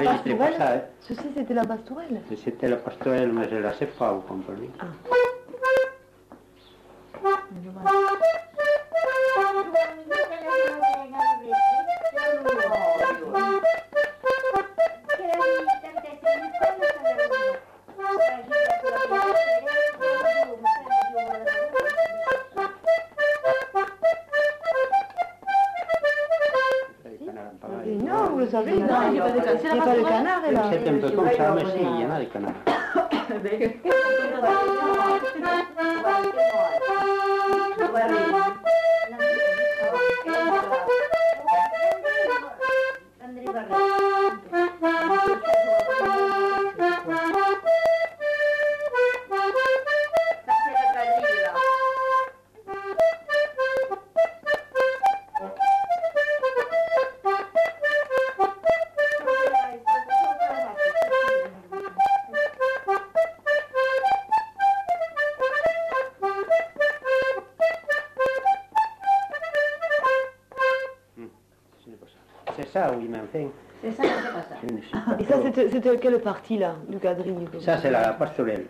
la Pastorelle. ça, hein. Ceci, c'était la Pastorelle. C'était la pastorelle, mais je ne la sais pas, vous comprenez. Ah. Non, vous le savez, il n'y a pas de canard, là. C'est un peu comme ça, mais si, il y en a des canards. C'est ça, oui, mais enfin. C'est ça, c'est pas ça. Et ça, c'était quelle partie, là, du quadrille? Ça, c'est la pastorelle.